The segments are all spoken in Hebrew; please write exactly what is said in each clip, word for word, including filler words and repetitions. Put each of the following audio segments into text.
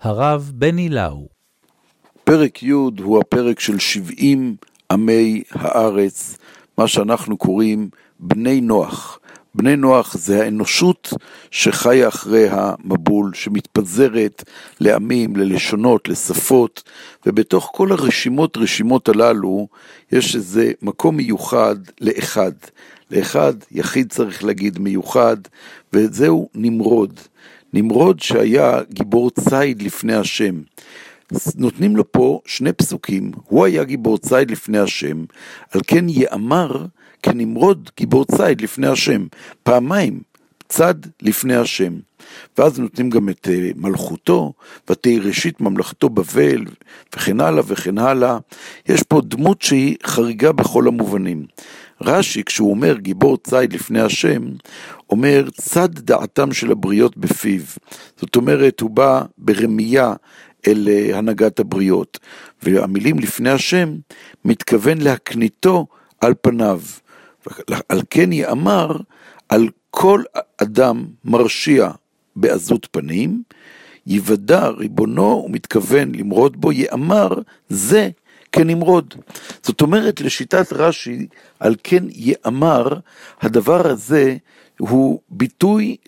הרב בני לאו. פרק י' הוא הפרק של שבעים עמי הארץ, מה שאנחנו קוראים בני נוח. בני נוח זה האנושות שחיה אחרי המבול, שמתפזרת לעמים, ללשונות, לשפות, ובתוך כל הרשימות, רשימות הללו, יש איזה מקום מיוחד לאחד. לאחד, יחיד צריך להגיד מיוחד, וזהו נמרוד. נמרוד שהיה גיבור ציד לפני השם. נותנים לו פה שני פסוקים, הוא היה גיבור ציד לפני השם, על כן יאמר כנמרוד גיבור ציד לפני השם, פעמיים צד לפני השם. ואז נותנים גם את מלכותו, ותהי ראשית ממלכתו בבל, וכן הלאה וכן הלאה. יש פה דמות שהיא חריגה בכל המובנים. רש"י, כשהוא אומר גיבור ציד לפני השם, אומר צד דעתם של הבריות בפיו. זאת אומרת, הוא בא ברמייה אל הנהגת הבריות, והמילים לפני השם מתכוון להקניתו על פניו. על כן יאמר על כל אדם מרשיע בעזות פנים, יוודע ריבונו, הוא מתכוון למרוד בו, יאמר זה כנמרוד. זאת אומרת, לשיטת רש"י, על כן יאמר, הדבר הזה הוא ביטוי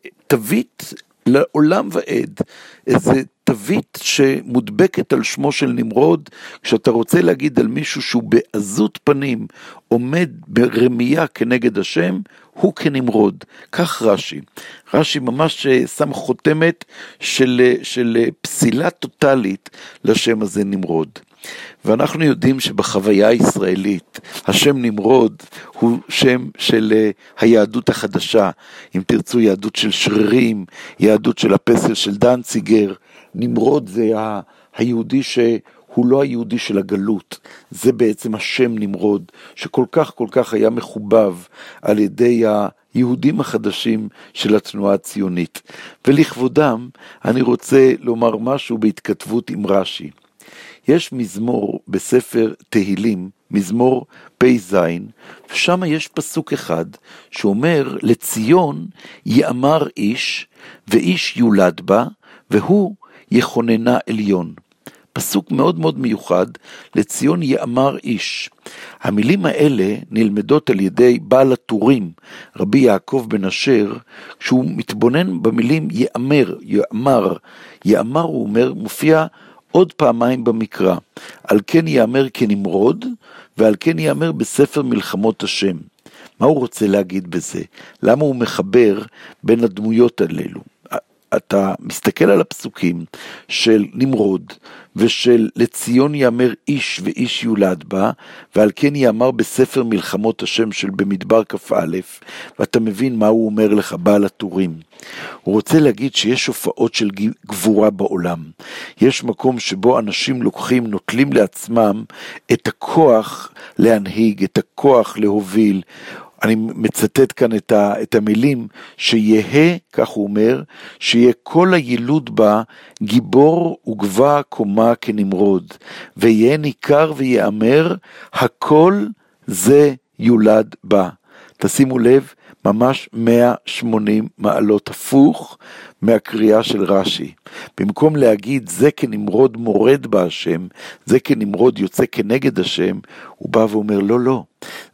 לתווית לעולם ועד, איזה תווית שמודבקת על שמו של נמרוד. כשאתה רוצה להגיד על מישהו שהוא בעזות פנים עומד ברמייה כנגד השם, הוא כנמרוד. כך רש"י. רש"י ממש שם חותמת של, של פסילה טוטלית לשם הזה נמרוד. ואנחנו יודעים שבחוויה הישראלית, השם נמרוד הוא שם של היהדות החדשה, אם תרצו יהדות של שרירים, יהדות של הפסל של דנציגר. נמרוד זה ה- היהודי שהוא לא היהודי של הגלות, זה בעצם השם נמרוד, שכל כך כל כך היה מחובב על ידי היהודים החדשים של התנועה הציונית. ולכבודם אני רוצה לומר משהו בהתכתבות עם רש"י. יש מזמור בספר תהילים, מזמור פ"ז, ושם יש פסוק אחד שאומר, לציון יאמר איש, ואיש יולד בה, והוא יכוננה עליון. פסוק מאוד מאוד מיוחד, לציון יאמר איש. המילים האלה נלמדות על ידי בעל הטורים, רבי יעקב בן אשר, כשהוא מתבונן במילים יאמר, יאמר, יאמר הוא אומר, מופיע עוד פעמיים במקרא, על כן יאמר כנמרוד, ועל כן יאמר בספר מלחמות השם. מה הוא רוצה להגיד בזה? למה הוא מחבר בין הדמויות הללו? אתה מסתכל על הפסוקים של נמרוד, ושל לציון יאמר איש ואיש יולד בה, ועל כן יאמר בספר מלחמות השם של במדבר כ"א, ואתה מבין מה הוא אומר לך, בעל הטורים. הוא רוצה להגיד שיש הופעות של גבורה בעולם. יש מקום שבו אנשים לוקחים, נוטלים לעצמם את הכוח להנהיג, את הכוח להוביל. אני מצטט כאן את, ה, את המילים, שיהיה, כך הוא אומר, שיהיה כל הילוד בה גיבור וגבה קומה כנמרוד, ויהיה ניכר ויאמר, הכל זה יולד בה. תשימו לב, ממש מאה ושמונים מעלות הפוך מהקריאה של רש"י. במקום להגיד זה כנמרוד מורד בה השם, זה כנמרוד יוצא כנגד השם, הוא בא ואומר לא לא,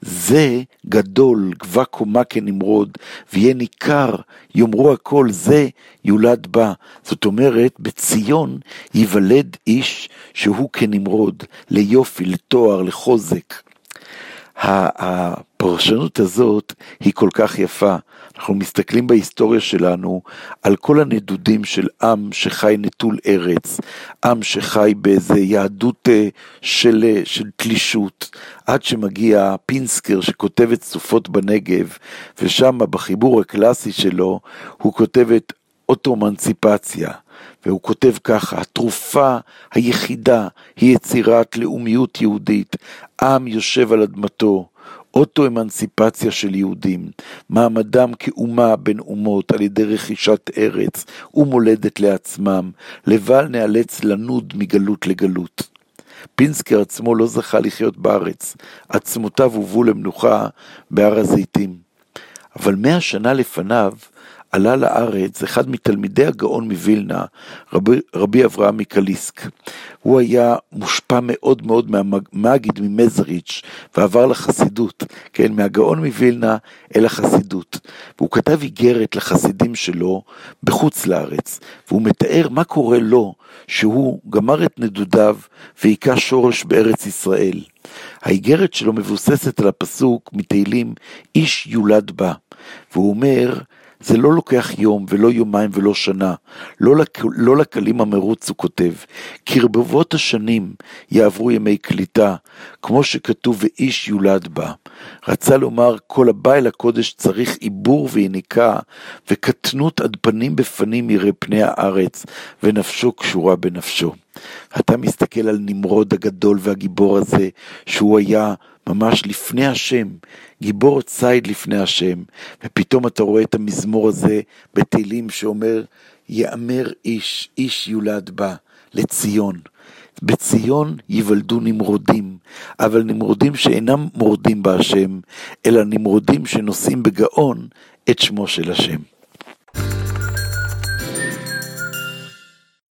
זה גדול, גבה קומה כנמרוד, ויהיה ניכר, יאמרו הכל, זה יולד בה. זאת אומרת, בציון ייוולד איש שהוא כנמרוד, ליופי, לתואר, לחוזק. הפרשנות הזאת היא כל כך יפה. אנחנו מסתכלים בהיסטוריה שלנו על כל הנדודים של עם שחי נטול ארץ, עם שחי באיזה יהדות של, של תלישות, עד שמגיע פינסקר שכותב את סופות בנגב, ושם בחיבור הקלאסי שלו הוא כותב את אוטומנציפציה, והוא כותב ככה, התרופה היחידה היא יצירת לאומיות יהודית, עם יושב על אדמתו, אוטו-אמנסיפציה של יהודים, מעמדם כאומה בין אומות על ידי רכישת ארץ ומולדת לעצמם, לבל נאלץ לנוד מגלות לגלות. פינסקר עצמו לא זכה לחיות בארץ, עצמותיו הובאו למנוחה בהר הזיתים. אבל מאה שנה לפניו, עלה לארץ אחד מתלמידי הגאון מווילנה, רבי, רבי אברהם מקליסק. הוא היה מושפע מאוד מאוד מהמגיד ממזריץ' ועבר לחסידות, כן, מהגאון מווילנה אל החסידות. והוא כתב איגרת לחסידים שלו בחוץ לארץ, והוא מתאר מה קורה לו שהוא גמר את נדודיו והיכה שורש בארץ ישראל. האיגרת שלו מבוססת על הפסוק מתהילים איש יולד בה, והוא אומר זה לא לוקח יום ולא יומיים ולא שנה, לא, לק, לא לקלים המרוץ הוא כותב, קרבבות השנים יעברו ימי קליטה, כמו שכתוב ואיש יולד בה. רצה לומר כל הבא אל הקודש צריך עיבור ויניקה, וקטנות עד פנים בפנים יראה פני הארץ, ונפשו קשורה בנפשו. אתה מסתכל על נמרוד הגדול והגיבור הזה, שהוא היה ממש לפני השם, גיבור ציד לפני השם, ופתאום אתה רואה את המזמור הזה בתהילים שאומר, יאמר איש, איש יולד בה לציון. בציון ייוולדו נמרודים, אבל נמרודים שאינם מורדים בהשם, אלא נמרודים שנושאים בגאון את שמו של השם.